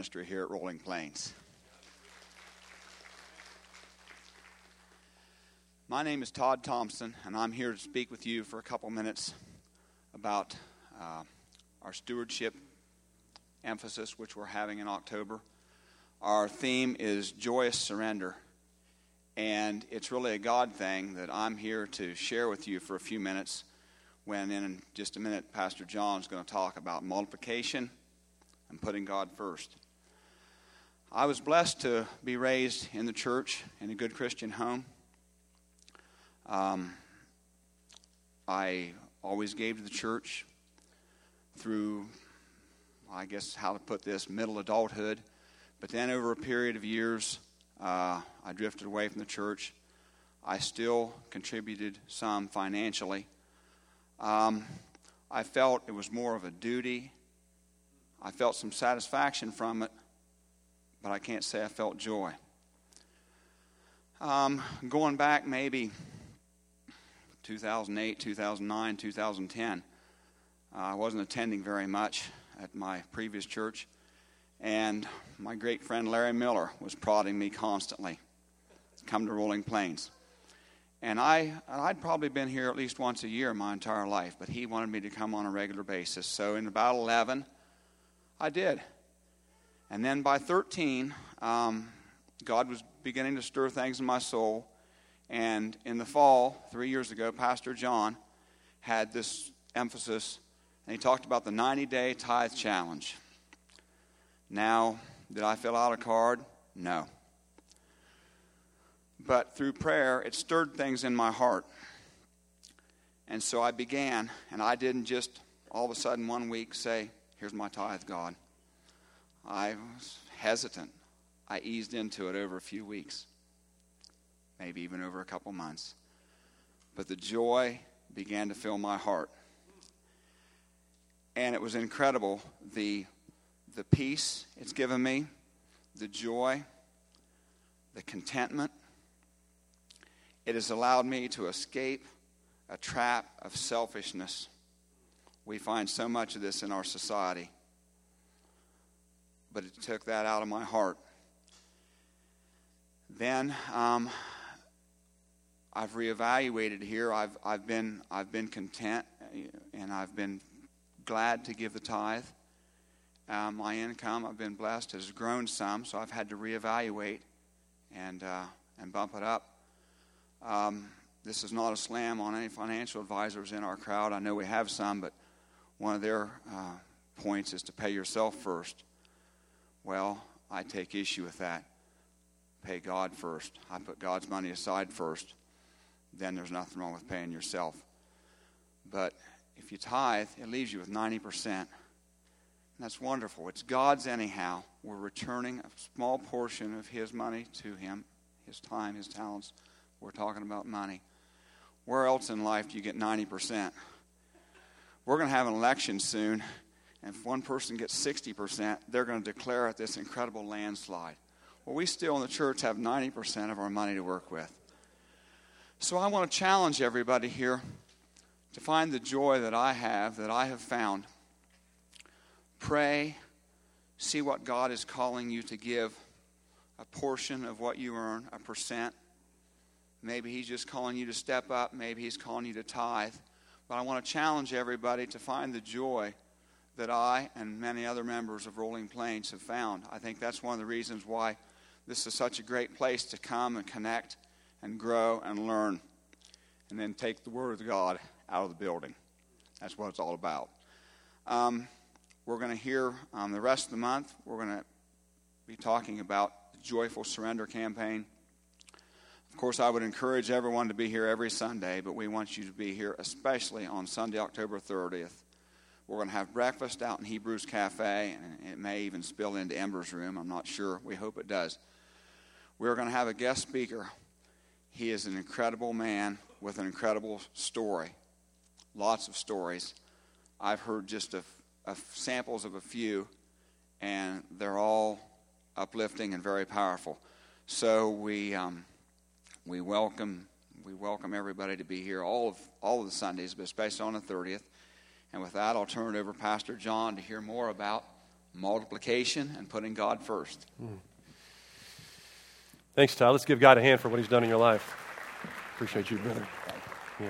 ministry here at Rolling Plains. My name is Todd Thompson, and I'm here to speak with you for a couple minutes about our stewardship emphasis, which we're having in October. Our theme is joyous surrender, and it's really a God thing that I'm here to share with you for a few minutes when in just a minute Pastor John's going to talk about multiplication and putting God first. I was blessed to be raised in the church in a good Christian home. I always gave to the church through, I guess how to put this, middle adulthood. But then over a period of years, I drifted away from the church. I still contributed some financially. I felt it was more of a duty. I felt some satisfaction from it, but I can't say I felt joy. Going back maybe 2008, 2009, 2010, I wasn't attending very much at my previous church, and my great friend Larry Miller was prodding me constantly to come to Rolling Plains. And I'd probably been here at least once a year my entire life, but he wanted me to come on a regular basis. So in about 11, I did. And then by 13, God was beginning to stir things in my soul. And in the fall, 3 years ago, Pastor John had this emphasis, and he talked about the 90-day tithe challenge. Now, did I fill out a card? No. But through prayer, it stirred things in my heart. And so I began, and I didn't just all of a sudden one week say, here's my tithe, God. I was hesitant. I eased into it over a few weeks, maybe even over a couple months. But the joy began to fill my heart. And it was incredible, the peace it's given me, the joy, the contentment. It has allowed me to escape a trap of selfishness. We find so much of this in our society. But it took that out of my heart. Then I've reevaluated here. I've been content, and I've been glad to give the tithe. My income, I've been blessed, has grown some, so I've had to reevaluate and bump it up. This is not a slam on any financial advisors in our crowd. I know we have some, but one of their points is to pay yourself first. Well, I take issue with that. Pay God first. I put God's money aside first. Then there's nothing wrong with paying yourself. But if you tithe, it leaves you with 90%. And that's wonderful. It's God's anyhow. We're returning a small portion of His money to Him, His time, His talents. We're talking about money. Where else in life do you get 90%? We're going to have an election soon, and if one person gets 60%, they're going to declare it this incredible landslide. Well, we still in the church have 90% of our money to work with. So I want to challenge everybody here to find the joy that I have found. Pray, see what God is calling you to give, a portion of what you earn, a percent. Maybe He's just calling you to step up. Maybe He's calling you to tithe. But I want to challenge everybody to find the joy that I and many other members of Rolling Plains have found. I think that's one of the reasons why this is such a great place to come and connect and grow and learn, and then take the Word of God out of the building. That's what it's all about. We're going to hear the rest of the month, we're going to be talking about the Joyful Surrender campaign. Of course, I would encourage everyone to be here every Sunday, but we want you to be here especially on Sunday, October 30th. We're going to have breakfast out in Hebrews Cafe, and it may even spill into Ember's room. I'm not sure. We hope it does. We're going to have a guest speaker. He is an incredible man with an incredible story. Lots of stories. I've heard just samples of a few, and they're all uplifting and very powerful. So we welcome everybody to be here all of the Sundays, but especially on the 30th. And with that, I'll turn it over to Pastor John to hear more about multiplication and putting God first. Thanks, Todd. Let's give God a hand for what he's done in your life. Appreciate you, brother. Yeah.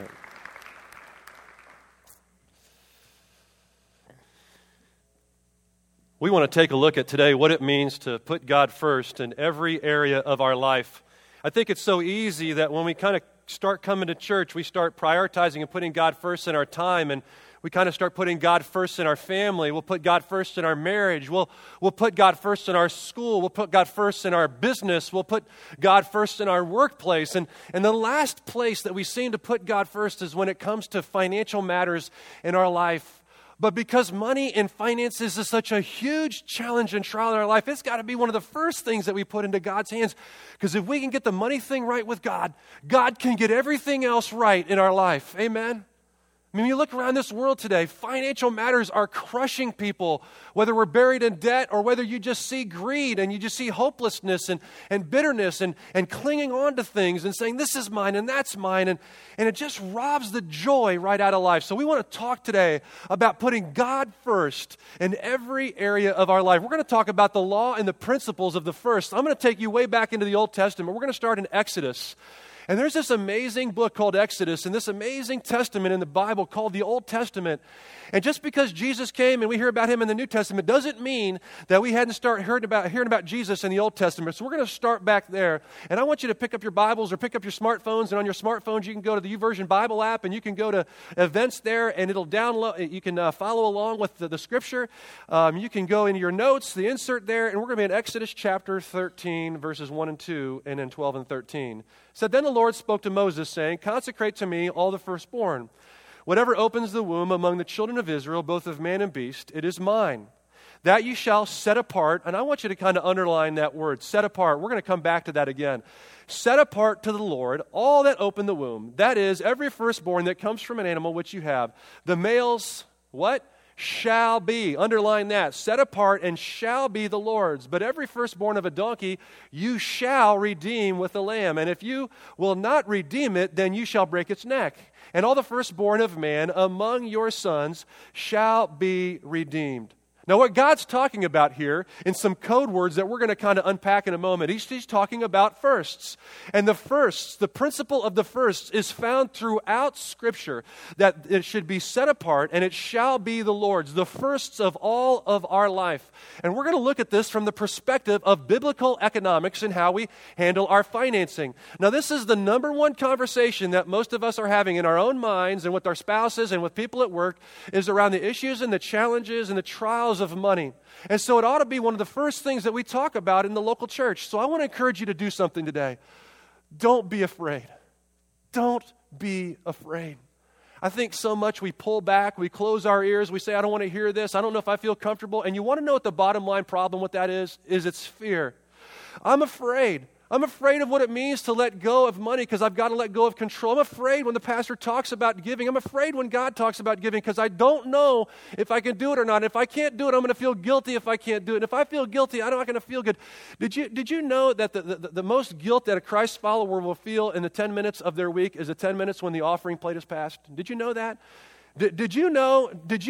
We want to take a look at today what it means to put God first in every area of our life. I think it's so easy that when we kind of start coming to church, we start prioritizing and putting God first in our time, and we kind of start putting God first in our family. We'll put God first in our marriage. We'll put God first in our school. We'll put God first in our business. We'll put God first in our workplace. And the last place that we seem to put God first is when it comes to financial matters in our life. But because money and finances is such a huge challenge and trial in our life, it's got to be one of the first things that we put into God's hands. Because if we can get the money thing right with God, God can get everything else right in our life. Amen? I mean, you look around this world today, financial matters are crushing people, whether we're buried in debt or whether you just see greed and you just see hopelessness and bitterness and clinging on to things and saying, this is mine and that's mine. And it just robs the joy right out of life. So we want to talk today about putting God first in every area of our life. We're going to talk about the law and the principles of the first. I'm going to take you way back into the Old Testament. We're going to start in Exodus. And there's this amazing book called Exodus and this amazing testament in the Bible called the Old Testament. And just because Jesus came and we hear about him in the New Testament doesn't mean that we hadn't started hearing about Jesus in the Old Testament. So we're going to start back there. And I want you to pick up your Bibles or pick up your smartphones. And on your smartphones, you can go to the YouVersion Bible app and you can go to events there and it'll download. You can follow along with the scripture. You can go into your notes, the insert there. And we're going to be in Exodus chapter 13, verses 1 and 2, and then 12 and 13. So then the Lord spoke to Moses, saying, consecrate to me all the firstborn. Whatever opens the womb among the children of Israel, both of man and beast, it is mine. That you shall set apart, and I want you to kind of underline that word, set apart. We're going to come back to that again. Set apart to the Lord all that open the womb. That is, every firstborn that comes from an animal which you have. The males, what? Shall be. Underline that. Set apart and shall be the Lord's. But every firstborn of a donkey you shall redeem with a lamb. And if you will not redeem it, then you shall break its neck. And all the firstborn of man among your sons shall be redeemed. Now, what God's talking about here in some code words that we're going to kind of unpack in a moment, he's talking about firsts. And the firsts, the principle of the firsts is found throughout Scripture, that it should be set apart and it shall be the Lord's, the firsts of all of our life. And we're going to look at this from the perspective of biblical economics and how we handle our financing. Now, this is the number one conversation that most of us are having in our own minds and with our spouses and with people at work is around the issues and the challenges and the trials of money. And so it ought to be one of the first things that we talk about in the local church. So I want to encourage you to do something today. Don't be afraid. Don't be afraid. I think so much we pull back, we close our ears, we say, I don't want to hear this, I don't know if I feel comfortable. And you want to know what the bottom line problem with that is it's fear. I'm afraid. I'm afraid of what it means to let go of money because I've got to let go of control. I'm afraid when the pastor talks about giving. I'm afraid when God talks about giving because I don't know if I can do it or not. If I can't do it, I'm going to feel guilty if I can't do it. And if I feel guilty, I'm not going to feel good. Did you know that the most guilt that a Christ follower will feel in the 10 minutes of their week is the 10 minutes when the offering plate is passed? Did you know that? Did you know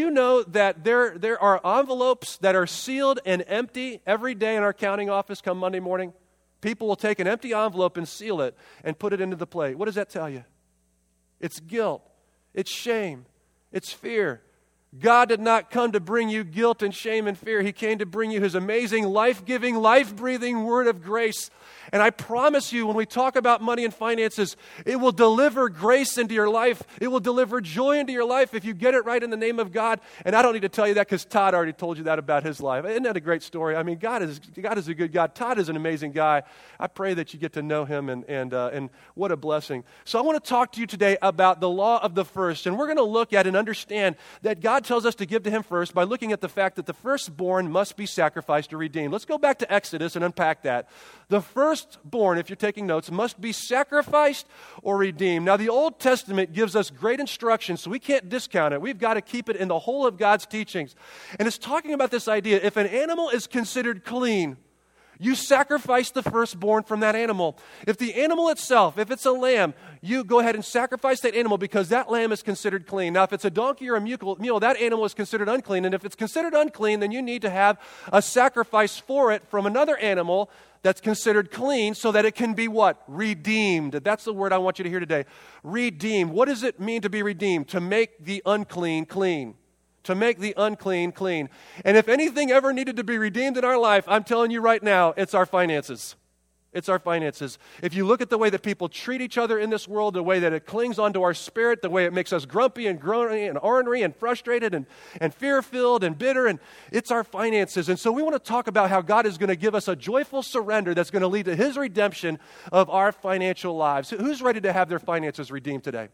that there are envelopes that are sealed and empty every day in our accounting office come Monday morning? People will take an empty envelope and seal it and put it into the plate. What does that tell you? It's guilt. It's shame. It's fear. God did not come to bring you guilt and shame and fear. He came to bring you His amazing, life-giving, life-breathing word of grace. And I promise you, when we talk about money and finances, it will deliver grace into your life. It will deliver joy into your life if you get it right in the name of God. And I don't need to tell you that because Todd already told you that about his life. Isn't that a great story? I mean, God is a good God. Todd is an amazing guy. I pray that you get to know him, and what a blessing. So I want to talk to you today about the law of the first. And we're going to look at and understand that God tells us to give to Him first by looking at the fact that the firstborn must be sacrificed or redeemed. Let's go back to Exodus and unpack that. The firstborn, if you're taking notes, must be sacrificed or redeemed. Now, the Old Testament gives us great instruction, so we can't discount it. We've got to keep it in the whole of God's teachings. And it's talking about this idea, if an animal is considered clean, You sacrifice the firstborn from that animal. If the animal itself, if it's a lamb, you go ahead and sacrifice that animal because that lamb is considered clean. Now, if it's a donkey or a mule, that animal is considered unclean. And if it's considered unclean, then you need to have a sacrifice for it from another animal that's considered clean so that it can be what? Redeemed. That's the word I want you to hear today. Redeemed. What does it mean to be redeemed? To make the unclean clean. To make the unclean clean. And if anything ever needed to be redeemed in our life, I'm telling you right now, it's our finances. It's our finances. If you look at the way that people treat each other in this world, the way that it clings onto our spirit, the way it makes us grumpy and groany and ornery and frustrated and fear-filled and bitter, and it's our finances. And so we want to talk about how God is going to give us a joyful surrender that's going to lead to His redemption of our financial lives. Who's ready to have their finances redeemed today?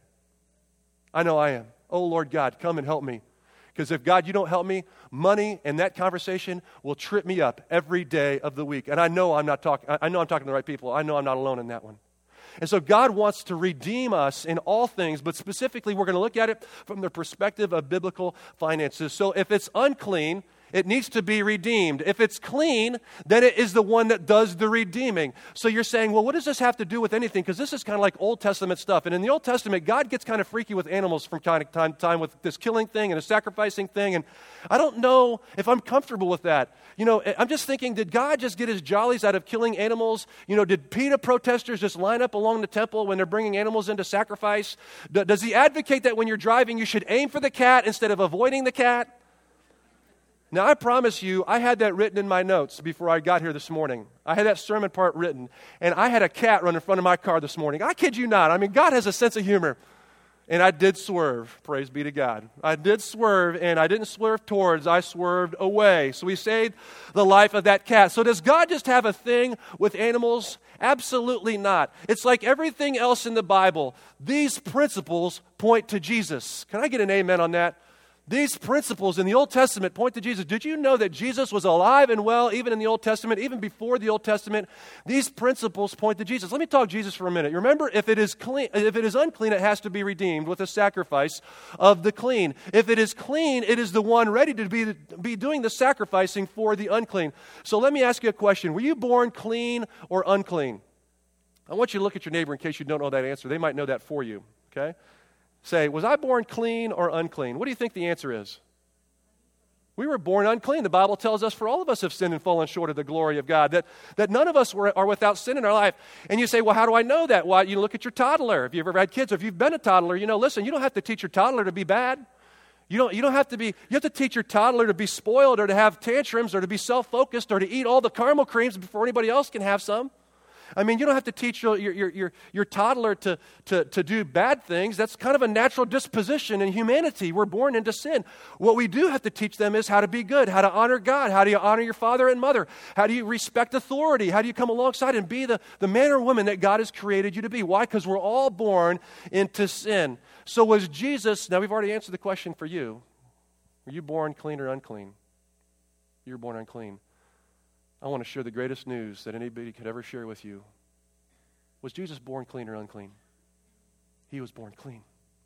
I know I am. Oh, Lord God, come and help me. Because if, God, you don't help me, money and that conversation will trip me up every day of the week. And I know I'm talking to the right people. I know I'm not alone in that one. And so God wants to redeem us in all things, but specifically we're going to look at it from the perspective of biblical finances. So if it's unclean, it needs to be redeemed. If it's clean, then it is the one that does the redeeming. So you're saying, well, what does this have to do with anything? Because this is kind of like Old Testament stuff. And in the Old Testament, God gets kind of freaky with animals from time to time with this killing thing and a sacrificing thing. And I don't know if I'm comfortable with that. You know, I'm just thinking, did God just get his jollies out of killing animals? You know, did PETA protesters just line up along the temple when they're bringing animals into sacrifice? Does he advocate that when you're driving, you should aim for the cat instead of avoiding the cat? Now, I promise you, I had that written in my notes before I got here this morning. I had that sermon part written, and I had a cat run in front of my car this morning. I kid you not. I mean, God has a sense of humor. And I did swerve, praise be to God. I did swerve, and I didn't swerve towards, I swerved away. So we saved the life of that cat. So does God just have a thing with animals? Absolutely not. It's like everything else in the Bible. These principles point to Jesus. Can I get an amen on that? These principles in the Old Testament point to Jesus. Did you know that Jesus was alive and well even in the Old Testament, even before the Old Testament? These principles point to Jesus. Let me talk Jesus for a minute. You remember, if it is unclean, it has to be redeemed with a sacrifice of the clean. If it is clean, it is the one ready to be doing the sacrificing for the unclean. So let me ask you a question. Were you born clean or unclean? I want you to look at your neighbor in case you don't know that answer. They might know that for you, okay? Say, was I born clean or unclean? What do you think the answer is? We were born unclean. The Bible tells us for all of us have sinned and fallen short of the glory of God, that none of us are without sin in our life. And you say, well, how do I know that? Well, you look at your toddler. If you've ever had kids, or if you've been a toddler, listen, you don't have to teach your toddler to be bad. You have to teach your toddler to be spoiled or to have tantrums or to be self-focused or to eat all the caramel creams before anybody else can have some. I mean, you don't have to teach your toddler to do bad things. That's kind of a natural disposition in humanity. We're born into sin. What we do have to teach them is how to be good, how to honor God, how do you honor your father and mother, how do you respect authority, how do you come alongside and be the man or woman that God has created you to be. Why? Because we're all born into sin. So was Jesus, now we've already answered the question for you. Were you born clean or unclean? You were born unclean. I want to share the greatest news that anybody could ever share with you. Was Jesus born clean or unclean? He was born clean.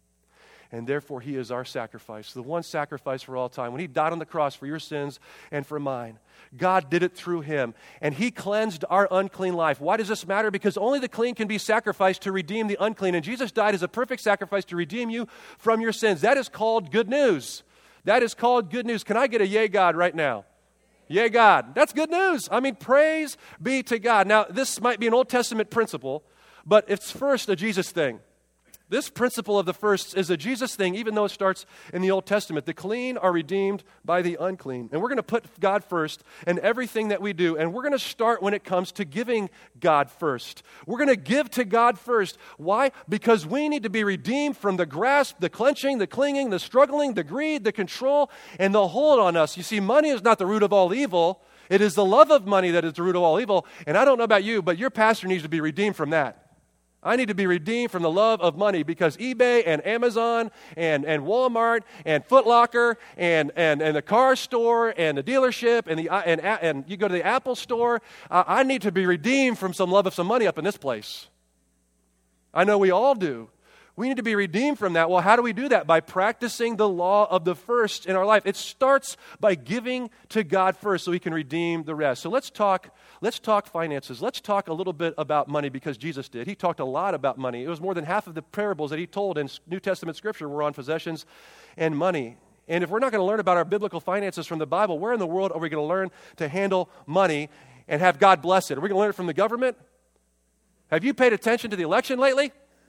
And therefore, he is our sacrifice, the one sacrifice for all time. When he died on the cross for your sins and for mine, God did it through him. And he cleansed our unclean life. Why does this matter? Because only the clean can be sacrificed to redeem the unclean. And Jesus died as a perfect sacrifice to redeem you from your sins. That is called good news. That is called good news. Can I get a yay, God, right now? Yeah, God. That's good news. I mean, praise be to God. Now, this might be an Old Testament principle, but it's first a Jesus thing. This principle of the first is a Jesus thing, even though it starts in the Old Testament. The clean are redeemed by the unclean. And we're going to put God first in everything that we do. And we're going to start when it comes to giving God first. We're going to give to God first. Why? Because we need to be redeemed from the grasp, the clenching, the clinging, the struggling, the greed, the control, and the hold on us. You see, money is not the root of all evil. It is the love of money that is the root of all evil. And I don't know about you, but your pastor needs to be redeemed from that. I need to be redeemed from the love of money because eBay and Amazon and Walmart and Foot Locker and the car store and the dealership and you go to the Apple store. I need to be redeemed from some love of some money up in this place. I know we all do. We need to be redeemed from that. Well, how do we do that? By practicing the law of the first in our life. It starts by giving to God first so He can redeem the rest. So let's talk finances. Let's talk a little bit about money because Jesus did. He talked a lot about money. It was more than half of the parables that He told in New Testament Scripture were on possessions and money. And if we're not going to learn about our biblical finances from the Bible, where in the world are we going to learn to handle money and have God bless it? Are we going to learn it from the government? Have you paid attention to the election lately?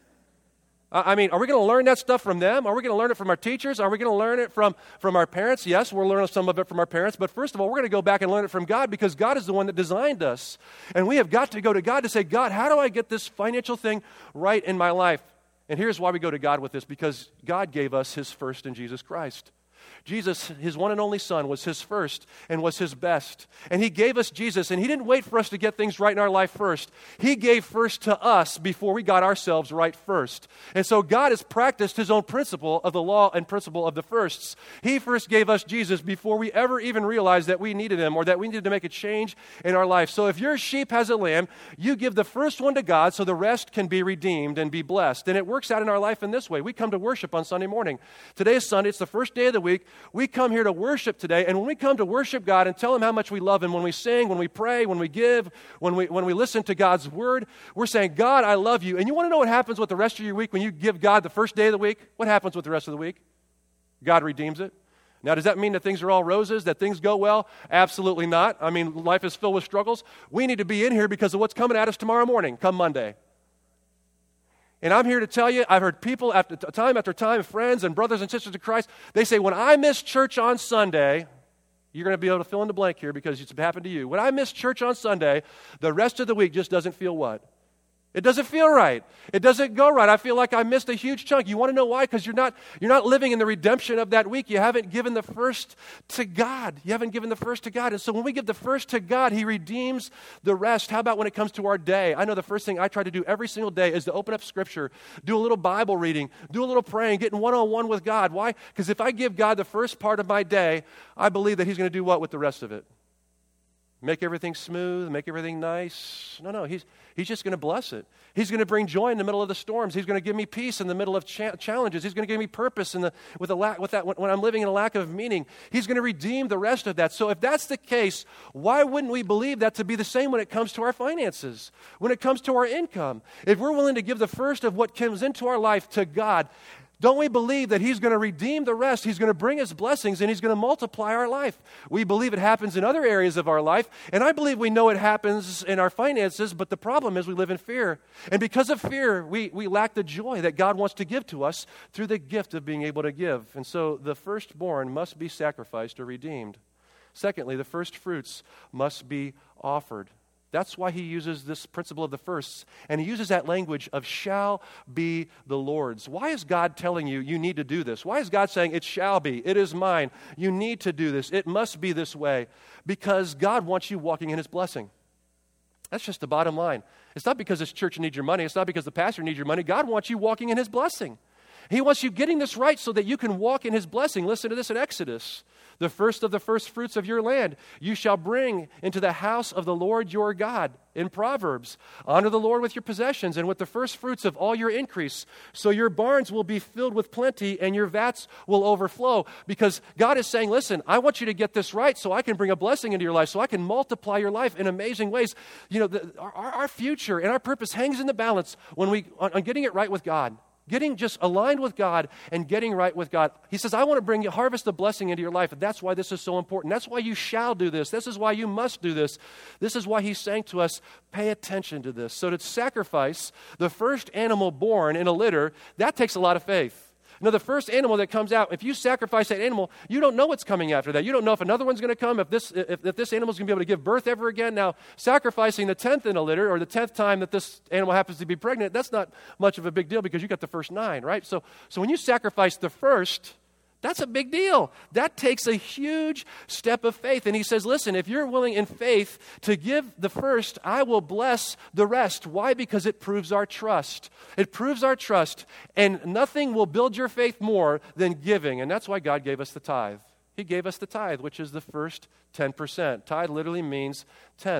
I mean, are we going to learn that stuff from them? Are we going to learn it from our teachers? Are we going to learn it from our parents? Yes, we'll learn some of it from our parents. But first of all, we're going to go back and learn it from God because God is the one that designed us. And we have got to go to God to say, God, how do I get this financial thing right in my life? And here's why we go to God with this, because God gave us His first in Jesus Christ. Jesus, His one and only Son, was His first and was His best. And He gave us Jesus, and He didn't wait for us to get things right in our life first. He gave first to us before we got ourselves right first. And so God has practiced His own principle of the law and principle of the firsts. He first gave us Jesus before we ever even realized that we needed Him or that we needed to make a change in our life. So if your sheep has a lamb, you give the first one to God so the rest can be redeemed and be blessed. And it works out in our life in this way. We come to worship on Sunday morning. Today is Sunday. It's the first day of the week. We come here to worship today, and when we come to worship God and tell Him how much we love Him, when we sing, when we pray, when we give, when we listen to God's Word, we're saying, God, I love you. And you want to know what happens with the rest of your week when you give God the first day of the week? What happens with the rest of the week? God redeems it. Now, does that mean that things are all roses, that things go well? Absolutely not. I mean, life is filled with struggles. We need to be in here because of what's coming at us tomorrow morning, come Monday. And I'm here to tell you, I've heard people time after time, friends and brothers and sisters in Christ, they say, when I miss church on Sunday, you're going to be able to fill in the blank here because it's happened to you. When I miss church on Sunday, the rest of the week just doesn't feel what? It doesn't feel right. It doesn't go right. I feel like I missed a huge chunk. You want to know why? Because you're not living in the redemption of that week. You haven't given the first to God. You haven't given the first to God. And so when we give the first to God, He redeems the rest. How about when it comes to our day? I know the first thing I try to do every single day is to open up Scripture, do a little Bible reading, do a little praying, getting one-on-one with God. Why? Because if I give God the first part of my day, I believe that He's going to do what with the rest of it? Make everything smooth, make everything nice. No, He's just going to bless it. He's going to bring joy in the middle of the storms. He's going to give me peace in the middle of challenges. He's going to give me purpose when I'm living in a lack of meaning. He's going to redeem the rest of that. So if that's the case, why wouldn't we believe that to be the same when it comes to our finances, when it comes to our income? If we're willing to give the first of what comes into our life to God, don't we believe that He's going to redeem the rest? He's going to bring His blessings and He's going to multiply our life. We believe it happens in other areas of our life, and I believe we know it happens in our finances, but the problem is we live in fear. And because of fear, we lack the joy that God wants to give to us through the gift of being able to give. And so the firstborn must be sacrificed or redeemed. Secondly, the first fruits must be offered. That's why He uses this principle of the firsts, and He uses that language of shall be the Lord's. Why is God telling you need to do this? Why is God saying it shall be, it is mine, you need to do this, it must be this way? Because God wants you walking in His blessing. That's just the bottom line. It's not because this church needs your money, it's not because the pastor needs your money. God wants you walking in His blessing. He wants you getting this right so that you can walk in His blessing. Listen to this in Exodus. The first of the first fruits of your land you shall bring into the house of the Lord your God. In Proverbs, honor the Lord with your possessions and with the first fruits of all your increase. So your barns will be filled with plenty and your vats will overflow. Because God is saying, listen, I want you to get this right so I can bring a blessing into your life, so I can multiply your life in amazing ways. You know, our future and our purpose hangs in the balance when on getting it right with God. Getting just aligned with God and getting right with God. He says, I want to bring you, harvest the blessing into your life. And that's why this is so important. That's why you shall do this. This is why you must do this. This is why He's saying to us, pay attention to this. So to sacrifice the first animal born in a litter, that takes a lot of faith. Now, the first animal that comes out, if you sacrifice that animal, you don't know what's coming after that. You don't know if another one's going to come, if this animal's going to be able to give birth ever again. Now, sacrificing the 10th in a litter, or the 10th time that this animal happens to be pregnant, that's not much of a big deal because you got the first 9, right? So when you sacrifice the first, that's a big deal. That takes a huge step of faith. And He says, listen, if you're willing in faith to give the first, I will bless the rest. Why? Because it proves our trust. It proves our trust. And nothing will build your faith more than giving. And that's why God gave us the tithe. He gave us the tithe, which is the first 10%. Tithe literally means tenth.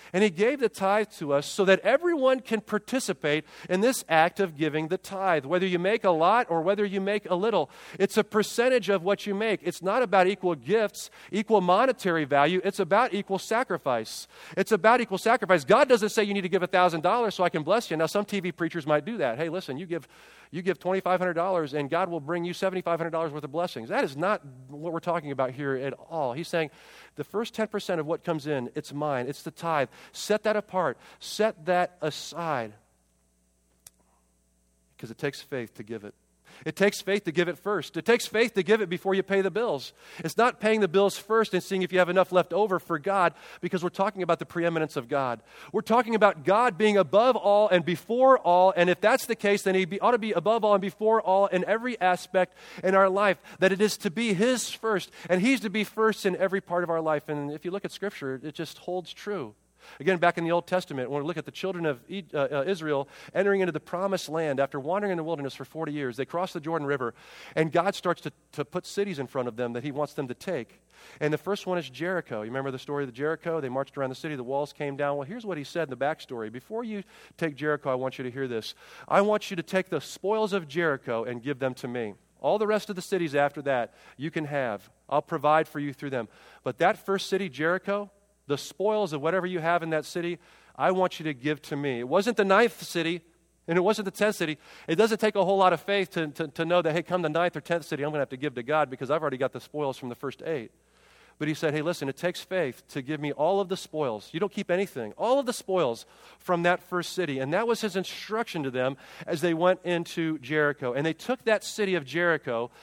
And he gave the tithe to us so that everyone can participate in this act of giving the tithe. Whether you make a lot or whether you make a little, it's a percentage of what you make. It's not about equal gifts, equal monetary value. It's about equal sacrifice. It's about equal sacrifice. God doesn't say you need to give $1,000 so I can bless you. Now, some TV preachers might do that. Hey, listen, you give $2,500 and God will bring you $7,500 worth of blessings. That is not what we're talking about here at all. He's saying the first 10% of what comes in, it's mine. It's the tithe. Set that apart. Set that aside. Because it takes faith to give it. It takes faith to give it first. It takes faith to give it before you pay the bills. It's not paying the bills first and seeing if you have enough left over for God, because we're talking about the preeminence of God. We're talking about God being above all and before all, and if that's the case, then He ought to be above all and before all in every aspect in our life, that it is to be His first, and He's to be first in every part of our life. And if you look at Scripture, it just holds true. Again, back in the Old Testament, when we look at the children of Israel entering into the promised land after wandering in the wilderness for 40 years, they cross the Jordan River, and God starts to put cities in front of them that He wants them to take. And the first one is Jericho. You remember the story of Jericho? They marched around the city, the walls came down. Well, here's what He said in the backstory. Before you take Jericho, I want you to hear this. I want you to take the spoils of Jericho and give them to me. All the rest of the cities after that, you can have. I'll provide for you through them. But that first city, Jericho, the spoils of whatever you have in that city, I want you to give to me. It wasn't the 9th city, and it wasn't the 10th city. It doesn't take a whole lot of faith to know that, hey, come the 9th or 10th city, I'm going to have to give to God because I've already got the spoils from the first 8. But He said, hey, listen, it takes faith to give me all of the spoils. You don't keep anything. All of the spoils from that first city. And that was His instruction to them as they went into Jericho. And they took that city of Jericho,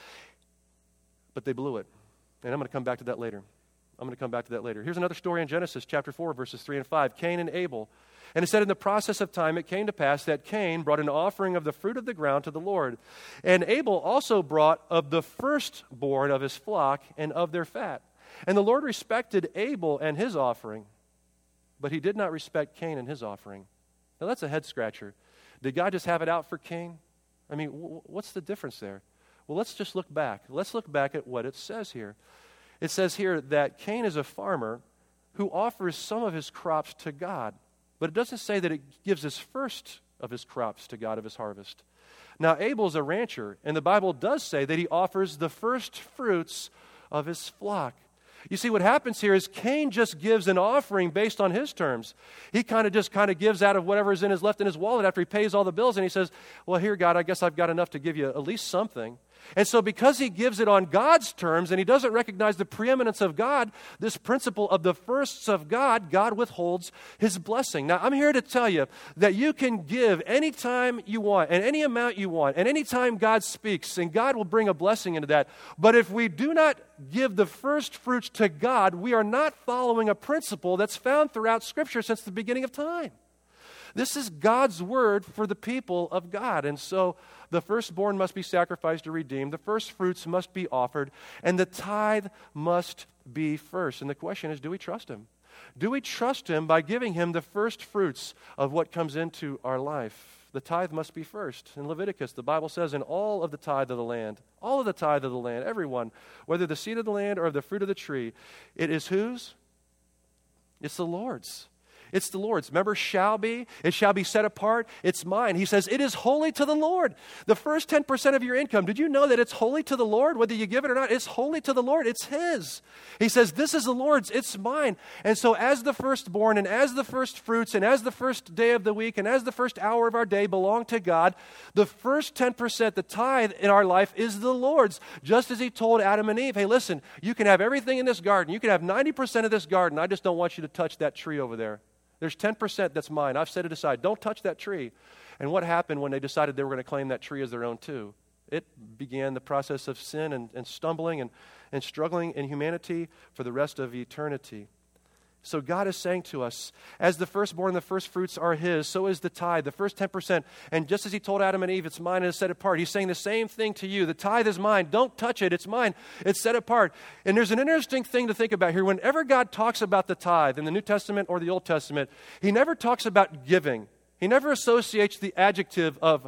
but they blew it. And I'm going to come back to that later. Here's another story in Genesis chapter 4, verses 3 and 5, Cain and Abel. And it said, in the process of time, it came to pass that Cain brought an offering of the fruit of the ground to the Lord. And Abel also brought of the firstborn of his flock and of their fat. And the Lord respected Abel and his offering, but He did not respect Cain and his offering. Now that's a head scratcher. Did God just have it out for Cain? I mean, what's the difference there? Well, let's just look back. Let's look back at what it says here. It says here that Cain is a farmer who offers some of his crops to God. But it doesn't say that it gives his first of his crops to God of his harvest. Now, Abel's a rancher, and the Bible does say that he offers the first fruits of his flock. You see, what happens here is Cain just gives an offering based on his terms. He kind of gives out of whatever is left in his wallet after he pays all the bills, and he says, well, here, God, I guess I've got enough to give you at least something. And so because he gives it on God's terms and he doesn't recognize the preeminence of God, this principle of the firsts of God, God withholds His blessing. Now, I'm here to tell you that you can give anytime you want and any amount you want and anytime God speaks, and God will bring a blessing into that. But if we do not give the first fruits to God, we are not following a principle that's found throughout Scripture since the beginning of time. This is God's word for the people of God. And so the firstborn must be sacrificed or redeemed. The first fruits must be offered. And the tithe must be first. And the question is, do we trust Him? Do we trust Him by giving Him the first fruits of what comes into our life? The tithe must be first. In Leviticus, the Bible says, in all of the tithe of the land, everyone, whether the seed of the land or of the fruit of the tree, it is whose? It's the Lord's. It's the Lord's. Remember, shall be. It shall be set apart. It's mine. He says, it is holy to the Lord. The first 10% of your income, did you know that it's holy to the Lord? Whether you give it or not, it's holy to the Lord. It's His. He says, this is the Lord's. It's mine. And so as the firstborn and as the first fruits and as the first day of the week and as the first hour of our day belong to God, the first 10%, the tithe in our life, is the Lord's. Just as He told Adam and Eve, hey, listen, you can have everything in this garden. You can have 90% of this garden. I just don't want you to touch that tree over there. There's 10% that's mine. I've set it aside. Don't touch that tree. And what happened when they decided they were going to claim that tree as their own too? It began the process of sin and stumbling and struggling in humanity for the rest of eternity. So God is saying to us, as the firstborn, the first fruits are His, so is the tithe, the first 10%. And just as He told Adam and Eve, it's mine and it's set apart, He's saying the same thing to you. The tithe is mine. Don't touch it. It's mine. It's set apart. And there's an interesting thing to think about here. Whenever God talks about the tithe in the New Testament or the Old Testament, He never talks about giving. He never associates the adjective of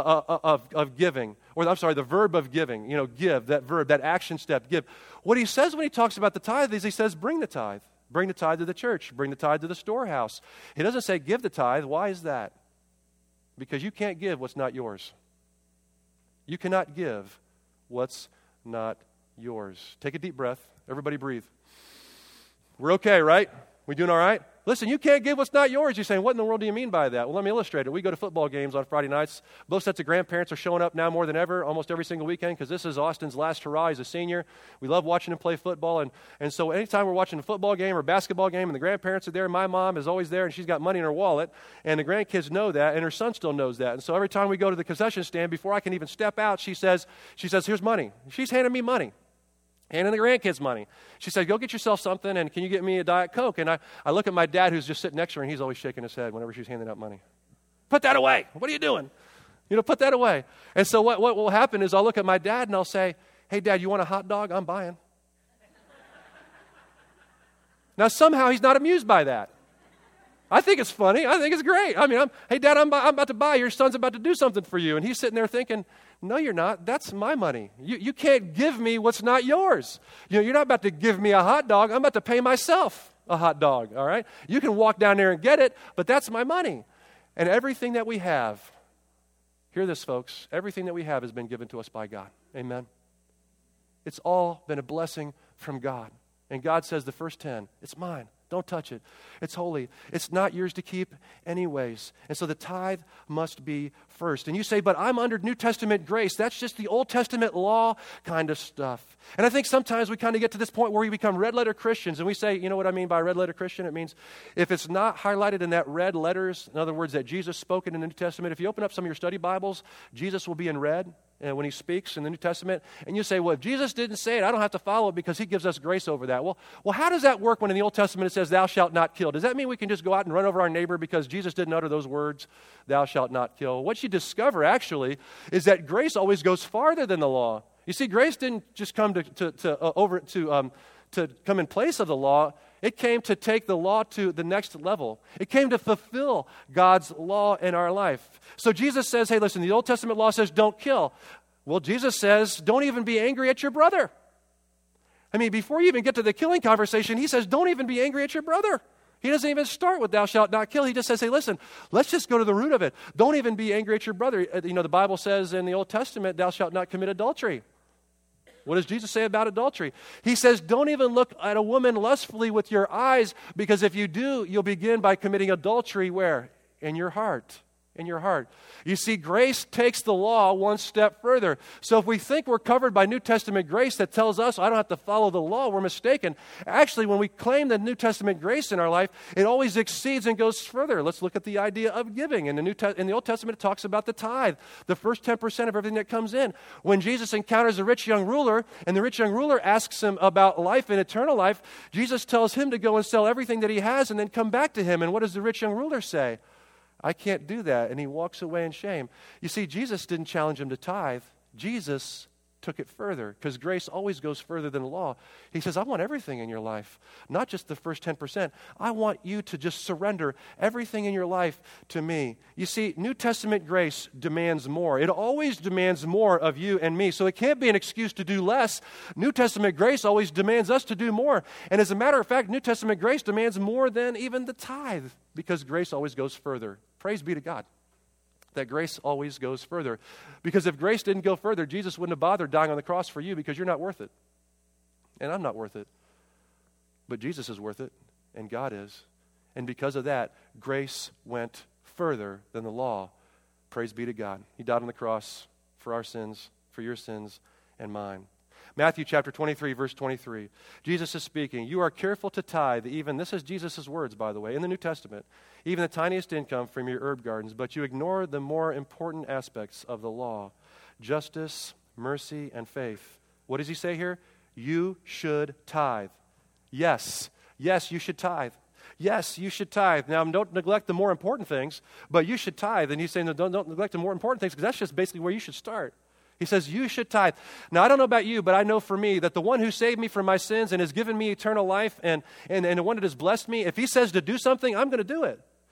giving, or I'm sorry, the verb of giving. Give, that verb, that action step, give. What He says when He talks about the tithe is He says, bring the tithe. Bring the tithe to the church. Bring the tithe to the storehouse. He doesn't say give the tithe. Why is that? Because you can't give what's not yours. You cannot give what's not yours. Take a deep breath. Everybody breathe. We're okay, right? We doing all right? Listen, you can't give what's not yours. You're saying, what in the world do you mean by that? Well, let me illustrate it. We go to football games on Friday nights. Both sets of grandparents are showing up now more than ever, almost every single weekend, because this is Austin's last hurrah. He's a senior. We love watching him play football. And so anytime we're watching a football game or basketball game and the grandparents are there, my mom is always there, and she's got money in her wallet. And the grandkids know that, and her son still knows that. And so every time we go to the concession stand, before I can even step out, she says, here's money. She's handing me money. Handing the grandkids money. She said, go get yourself something, and can you get me a Diet Coke? And I look at my dad, who's just sitting next to her, and he's always shaking his head whenever she's handing out money. Put that away. What are you doing? Put that away. And so what will happen is I'll look at my dad, and I'll say, hey, Dad, you want a hot dog? I'm buying. Now, somehow he's not amused by that. I think it's funny. I think it's great. Hey, Dad, I'm about to buy. Your son's about to do something for you. And he's sitting there thinking, no, you're not. That's my money. You can't give me what's not yours. You're not about to give me a hot dog. I'm about to pay myself a hot dog, all right? You can walk down there and get it, but that's my money. And everything that we have, hear this, folks, everything that we have has been given to us by God. Amen? It's all been a blessing from God. And God says the first 10, it's mine. Don't touch it. It's holy. It's not yours to keep anyways. And so the tithe must be first. And you say, but I'm under New Testament grace. That's just the Old Testament law kind of stuff. And I think sometimes we kind of get to this point where we become red letter Christians. And we say, you know what I mean by red letter Christian? It means if it's not highlighted in that red letters, in other words, that Jesus spoke in the New Testament, if you open up some of your study Bibles, Jesus will be in red. And when he speaks in the New Testament, and you say, well, if Jesus didn't say it, I don't have to follow it because he gives us grace over that. Well, how does that work when in the Old Testament it says, thou shalt not kill? Does that mean we can just go out and run over our neighbor because Jesus didn't utter those words, thou shalt not kill? What you discover, actually, is that grace always goes farther than the law. You see, grace didn't just come to come in place of the law. It came to take the law to the next level. It came to fulfill God's law in our life. So Jesus says, hey, listen, the Old Testament law says don't kill. Well, Jesus says don't even be angry at your brother. Before you even get to the killing conversation, he says don't even be angry at your brother. He doesn't even start with thou shalt not kill. He just says, hey, listen, let's just go to the root of it. Don't even be angry at your brother. The Bible says in the Old Testament, thou shalt not commit adultery. What does Jesus say about adultery? He says, don't even look at a woman lustfully with your eyes, because if you do, you'll begin by committing adultery where? In your heart. In your heart. You see, grace takes the law one step further. So if we think we're covered by New Testament grace that tells us I don't have to follow the law, we're mistaken. Actually, when we claim the New Testament grace in our life, it always exceeds and goes further. Let's look at the idea of giving. In the Old Testament, it talks about the tithe, the first 10% of everything that comes in. When Jesus encounters the rich young ruler, and the rich young ruler asks him about life and eternal life, Jesus tells him to go and sell everything that he has and then come back to him. And what does the rich young ruler say? I can't do that. And he walks away in shame. You see, Jesus didn't challenge him to tithe. Jesus took it further, because grace always goes further than the law. He says, I want everything in your life, not just the first 10%. I want you to just surrender everything in your life to me. You see, New Testament grace demands more. It always demands more of you and me, so it can't be an excuse to do less. New Testament grace always demands us to do more. And as a matter of fact, New Testament grace demands more than even the tithe, because grace always goes further. Praise be to God that grace always goes further. Because if grace didn't go further, Jesus wouldn't have bothered dying on the cross for you, because you're not worth it. And I'm not worth it. But Jesus is worth it, and God is. And because of that, grace went further than the law. Praise be to God. He died on the cross for our sins, for your sins, and mine. Matthew chapter 23, verse 23. Jesus is speaking. You are careful to tithe, even, this is Jesus' words, by the way, in the New Testament, even the tiniest income from your herb gardens, but you ignore the more important aspects of the law, justice, mercy, and faith. What does he say here? You should tithe. Yes, you should tithe. Yes, you should tithe. Now, don't neglect the more important things, but you should tithe. And he's saying, no, don't neglect the more important things, because that's just basically where you should start. He says, you should tithe. Now, I don't know about you, but I know for me that the one who saved me from my sins and has given me eternal life and the one that has blessed me, if he says to do something, I'm going to do it.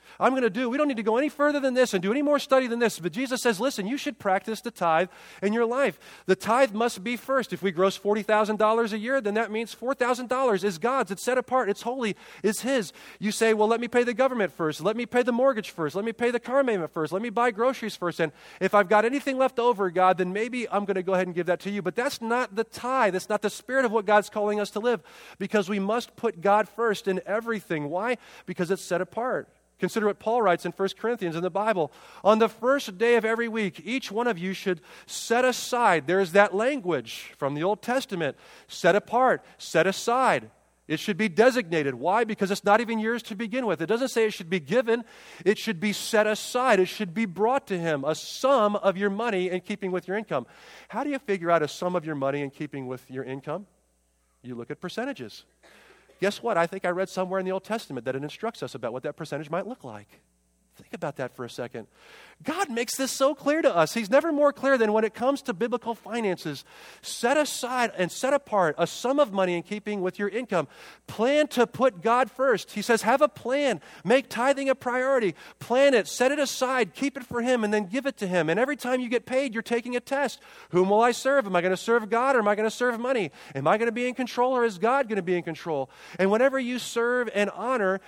I'm going to do. We don't need to go any further than this and do any more study than this. But Jesus says, listen, you should practice the tithe in your life. The tithe must be first. If we gross $40,000 a year, then that means $4,000 is God's. It's set apart. It's holy. It's His. You say, well, let me pay the government first. Let me pay the mortgage first. Let me pay the car payment first. Let me buy groceries first. And if I've got anything left over, God, then maybe I'm going to go ahead and give that to you. But that's not the tithe. That's not the spirit of what God's calling us to live, because we must put God first in everything. Why? Because it's set apart. Consider what Paul writes in 1 Corinthians in the Bible. On the first day of every week, each one of you should set aside. There's that language from the Old Testament. Set apart, set aside. It should be designated. Why? Because it's not even yours to begin with. It doesn't say it should be given. It should be set aside. It should be brought to Him. A sum of your money in keeping with your income. How do you figure out a sum of your money in keeping with your income? You look at percentages. Guess what? I think I read somewhere in the Old Testament that it instructs us about what that percentage might look like. Think about that for a second. God makes this so clear to us. He's never more clear than when it comes to biblical finances. Set aside and set apart a sum of money in keeping with your income. Plan to put God first. He says, have a plan. Make tithing a priority. Plan it. Set it aside. Keep it for Him and then give it to Him. And every time you get paid, you're taking a test. Whom will I serve? Am I going to serve God or am I going to serve money? Am I going to be in control or is God going to be in control? And whenever you serve and honor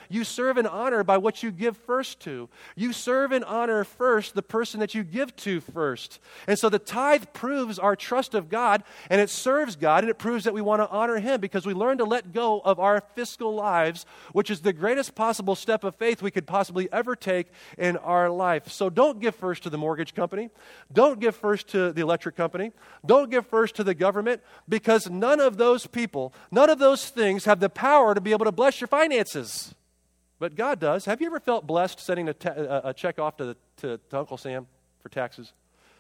by what you give first to. You serve and honor first the person that you give to first. And so the tithe proves our trust of God, and it serves God, and it proves that we want to honor Him because we learn to let go of our fiscal lives, which is the greatest possible step of faith we could possibly ever take in our life. So don't give first to the mortgage company. Don't give first to the electric company. Don't give first to the government, because none of those people, none of those things have the power to be able to bless your finances. But God does. Have you ever felt blessed sending a check off to Uncle Sam for taxes?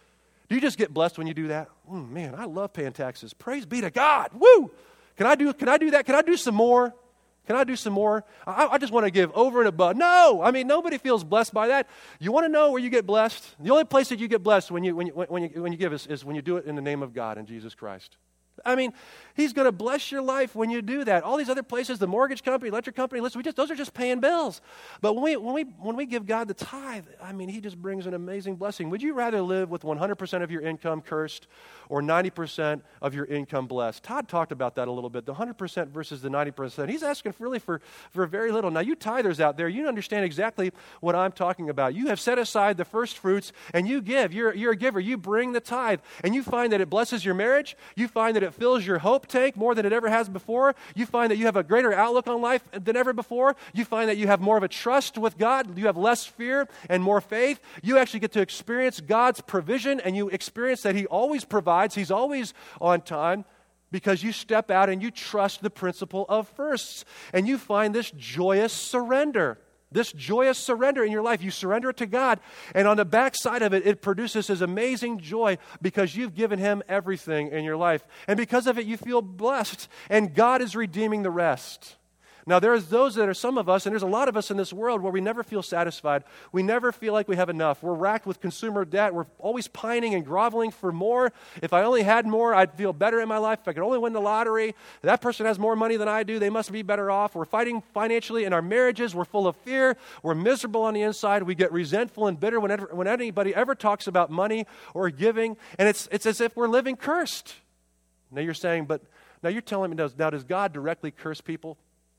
Do you just get blessed when you do that? Man, I love paying taxes. Praise be to God. Woo! Can I do that? Can I do some more? Can I do some more? I just want to give over and above. No! I mean, nobody feels blessed by that. You want to know where you get blessed? The only place that you get blessed when you give is when you do it in the name of God and Jesus Christ. I mean, He's going to bless your life when you do that. All these other places, the mortgage company, electric company, listen, those are just paying bills. But when we give God the tithe, I mean, He just brings an amazing blessing. Would you rather live with 100% of your income cursed or 90% of your income blessed? Todd talked about that a little bit, the 100% versus the 90%. He's asking really for very little. Now, you tithers out there, you understand exactly what I'm talking about. You have set aside the first fruits, and you give. You're a giver. You bring the tithe, and you find that it blesses your marriage. You find that it fills your hope tank more than it ever has before. You find that you have a greater outlook on life than ever before. You find that you have more of a trust with God. You have less fear and more faith. You actually get to experience God's provision, and you experience that He always provides. He's always on time, because you step out and you trust the principle of firsts, and you find this joyous surrender. This joyous surrender in your life. You surrender it to God, and on the backside of it, it produces this amazing joy because you've given Him everything in your life. And because of it, you feel blessed, and God is redeeming the rest. Now, there's those that are some of us, and there's a lot of us in this world where we never feel satisfied. We never feel like we have enough. We're racked with consumer debt. We're always pining and groveling for more. If I only had more, I'd feel better in my life. If I could only win the lottery, that person has more money than I do. They must be better off. We're fighting financially in our marriages. We're full of fear. We're miserable on the inside. We get resentful and bitter when anybody ever talks about money or giving, and it's as if we're living cursed. Now you're saying, but now you're telling me, does God directly curse people?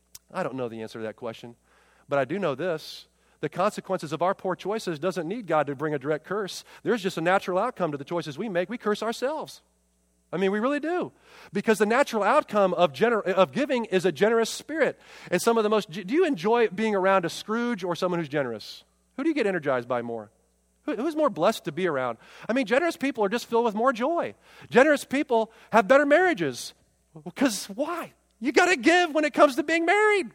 I don't know the answer to that question, but I do know this. The consequences of our poor choices doesn't need God to bring a direct curse. There's just a natural outcome to the choices we make. We curse ourselves. I mean, we really do. Because the natural outcome of giving is a generous spirit. And some of the most, do you enjoy being around a Scrooge or someone who's generous? Who do you get energized by more? Who's more blessed to be around? I mean, generous people are just filled with more joy. Generous people have better marriages. Because why? You got to give when it comes to being married.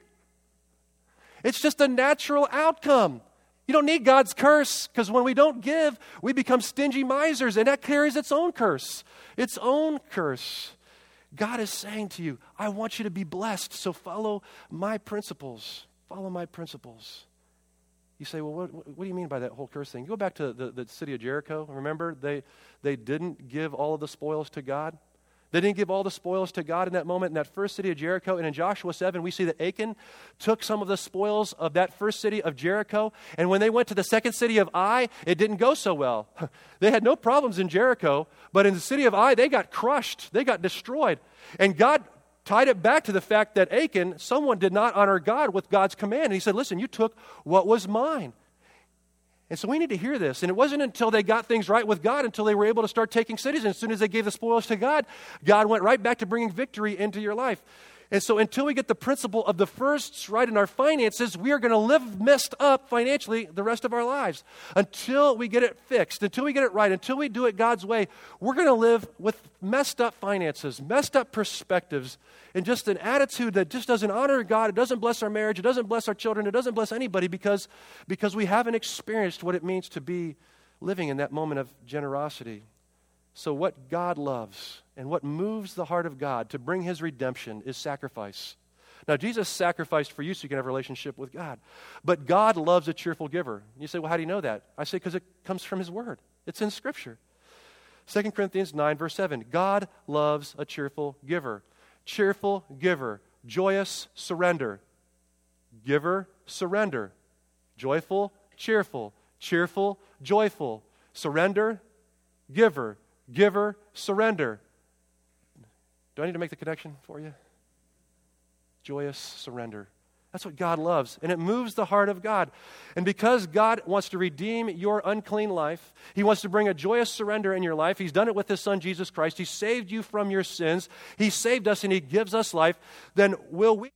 It's just a natural outcome. You don't need God's curse, because when we don't give, we become stingy misers, and that carries its own curse. Its own curse. God is saying to you, I want you to be blessed, so follow my principles. Follow my principles. You say, well, what do you mean by that whole curse thing? Go back to the city of Jericho. Remember, they didn't give all of the spoils to God. They didn't give all the spoils to God in that moment in that first city of Jericho. And in Joshua 7, we see that Achan took some of the spoils of that first city of Jericho. And when they went to the second city of Ai, it didn't go so well. They had no problems in Jericho, but in the city of Ai, they got crushed. They got destroyed. And God tied it back to the fact that Achan, someone did not honor God with God's command. And he said, listen, you took what was mine. And so we need to hear this. And it wasn't until they got things right with God until they were able to start taking cities. And as soon as they gave the spoils to God, God went right back to bringing victory into your life. And so until we get the principle of the firsts right in our finances, we are going to live messed up financially the rest of our lives. Until we get it fixed, until we get it right, until we do it God's way, we're going to live with messed up finances, messed up perspectives, and just an attitude that just doesn't honor God. It doesn't bless our marriage. It doesn't bless our children. It doesn't bless anybody because we haven't experienced what it means to be living in that moment of generosity. So what God loves and what moves the heart of God to bring his redemption is sacrifice. Now, Jesus sacrificed for you so you can have a relationship with God. But God loves a cheerful giver. You say, well, how do you know that? I say, because it comes from his word. It's in Scripture. 2 Corinthians 9, verse 7. God loves a cheerful giver. Cheerful giver. Joyous surrender. Giver, surrender. Joyful, cheerful. Cheerful, joyful. Surrender, giver. Giver, surrender. Do I need to make the connection for you? Joyous surrender. That's what God loves, and it moves the heart of God. And because God wants to redeem your unclean life, he wants to bring a joyous surrender in your life. He's done it with his son, Jesus Christ. He saved you from your sins. He saved us, and he gives us life. Then will we